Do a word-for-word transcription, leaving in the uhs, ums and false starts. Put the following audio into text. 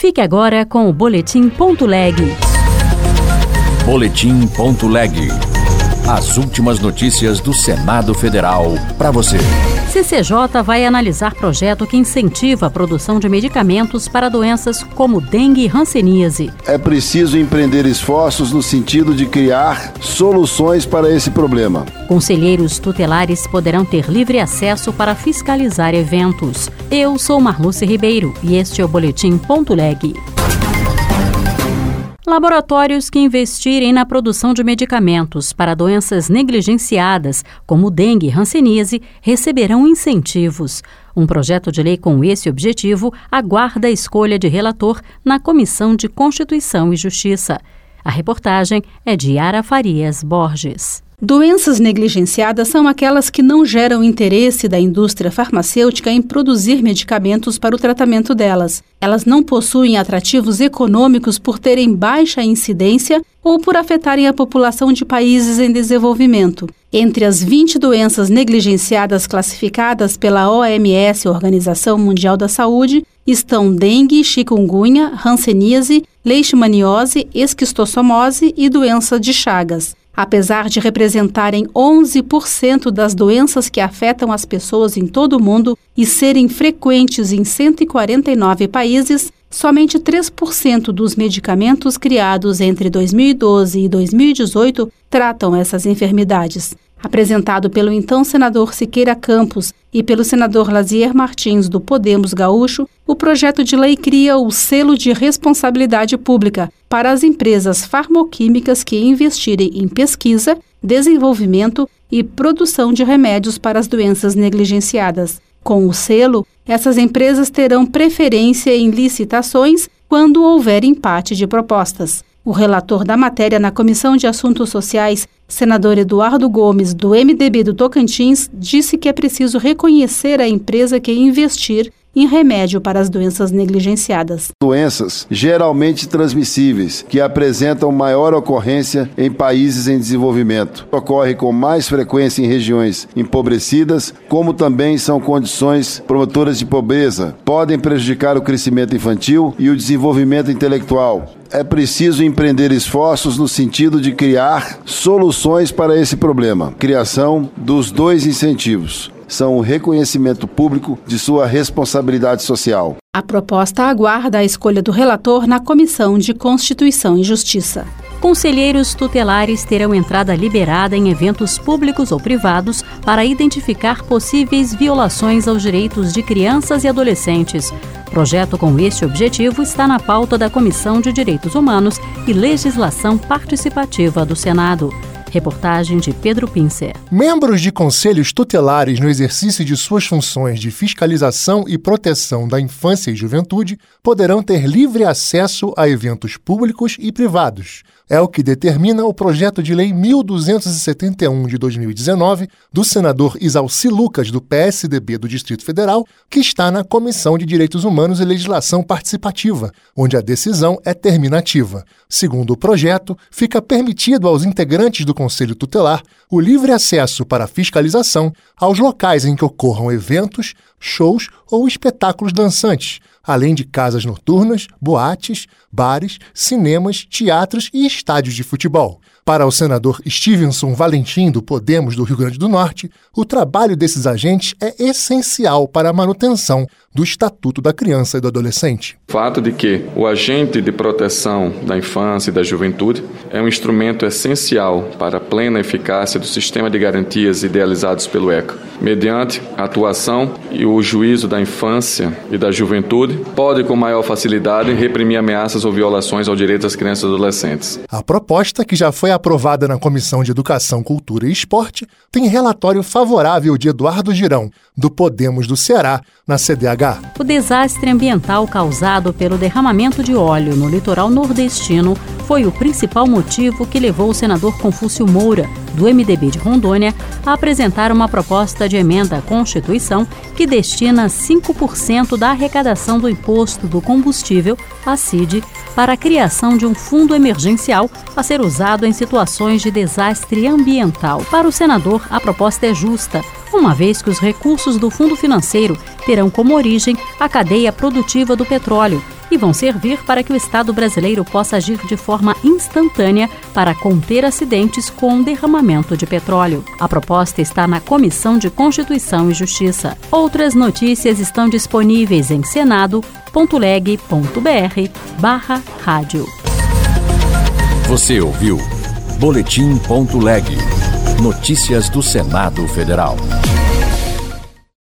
Fique agora com o Boletim Ponto Leg. Boletim Ponto Leg. As últimas notícias do Senado Federal para você. C C J vai analisar projeto que incentiva a produção de medicamentos para doenças como dengue e hanseníase. É preciso empreender esforços no sentido de criar soluções para esse problema. Conselheiros tutelares poderão ter livre acesso para fiscalizar eventos. Eu sou Marluce Ribeiro e este é o Boletim Ponto Leg. Laboratórios que investirem na produção de medicamentos para doenças negligenciadas, como dengue e hanseníase, receberão incentivos. Um projeto de lei com esse objetivo aguarda a escolha de relator na Comissão de Constituição e Justiça. A reportagem é de Yara Farias Borges. Doenças negligenciadas são aquelas que não geram interesse da indústria farmacêutica em produzir medicamentos para o tratamento delas. Elas não possuem atrativos econômicos por terem baixa incidência ou por afetarem a população de países em desenvolvimento. Entre as vinte doenças negligenciadas classificadas pela O M S, Organização Mundial da Saúde, estão dengue, chikungunya, hanseníase, leishmaniose, esquistossomose e doença de Chagas. Apesar de representarem onze por cento das doenças que afetam as pessoas em todo o mundo e serem frequentes em cento e quarenta e nove países, somente três por cento dos medicamentos criados entre dois mil e doze e dois mil e dezoito tratam essas enfermidades. Apresentado pelo então senador Siqueira Campos e pelo senador Lazier Martins, do Podemos Gaúcho, o projeto de lei cria o selo de responsabilidade pública para as empresas farmoquímicas que investirem em pesquisa, desenvolvimento e produção de remédios para as doenças negligenciadas. Com o selo, essas empresas terão preferência em licitações quando houver empate de propostas. O relator da matéria na Comissão de Assuntos Sociais, senador Eduardo Gomes, do M D B do Tocantins, disse que é preciso reconhecer a empresa que investir em remédio para as doenças negligenciadas. Doenças geralmente transmissíveis, que apresentam maior ocorrência em países em desenvolvimento. Ocorre com mais frequência em regiões empobrecidas, como também são condições promotoras de pobreza. Podem prejudicar o crescimento infantil e o desenvolvimento intelectual. É preciso empreender esforços no sentido de criar soluções para esse problema. Criação dos dois incentivos são o reconhecimento público de sua responsabilidade social. A proposta aguarda a escolha do relator na Comissão de Constituição e Justiça. Conselheiros tutelares terão entrada liberada em eventos públicos ou privados para identificar possíveis violações aos direitos de crianças e adolescentes. Projeto com este objetivo está na pauta da Comissão de Direitos Humanos e Legislação Participativa do Senado. Reportagem de Pedro Pincer. Membros de conselhos tutelares no exercício de suas funções de fiscalização e proteção da infância e juventude poderão ter livre acesso a eventos públicos e privados. É o que determina o projeto de lei mil duzentos e setenta e um de dois mil e dezenove do senador Isalci Lucas, do P S D B do Distrito Federal, que está na Comissão de Direitos Humanos e Legislação Participativa, onde a decisão é terminativa. Segundo o projeto, fica permitido aos integrantes do Conselho Tutelar o livre acesso para fiscalização aos locais em que ocorram eventos, shows ou espetáculos dançantes, além de casas noturnas, boates, bares, cinemas, teatros e estádios de futebol. Para o senador Stevenson Valentim, do Podemos do Rio Grande do Norte, o trabalho desses agentes é essencial para a manutenção do Estatuto da Criança e do Adolescente. O fato de que o agente de proteção da infância e da juventude é um instrumento essencial para a plena eficácia do sistema de garantias idealizados pelo ECA. Mediante a atuação e o juízo da infância e da juventude, pode com maior facilidade reprimir ameaças ou violações ao direito das crianças e adolescentes. A proposta, que já foi aprovada na Comissão de Educação, Cultura e Esporte, tem relatório favorável de Eduardo Girão, do Podemos do Ceará, na C D H. O desastre ambiental causado pelo derramamento de óleo no litoral nordestino foi o principal motivo que levou o senador Confúcio Moura, do M D B de Rondônia, a apresentar uma proposta de emenda à Constituição que destina cinco por cento da arrecadação do imposto do combustível, a C I D, para a criação de um fundo emergencial a ser usado em situações de desastre ambiental. Para o senador, a proposta é justa, uma vez que os recursos do fundo financeiro terão como origem a cadeia produtiva do petróleo e vão servir para que o Estado brasileiro possa agir de forma instantânea para conter acidentes com derramamento de petróleo. A proposta está na Comissão de Constituição e Justiça. Outras notícias estão disponíveis em senado ponto leg ponto br barra rádio. Você ouviu Boletim ponto leg. Notícias do Senado Federal.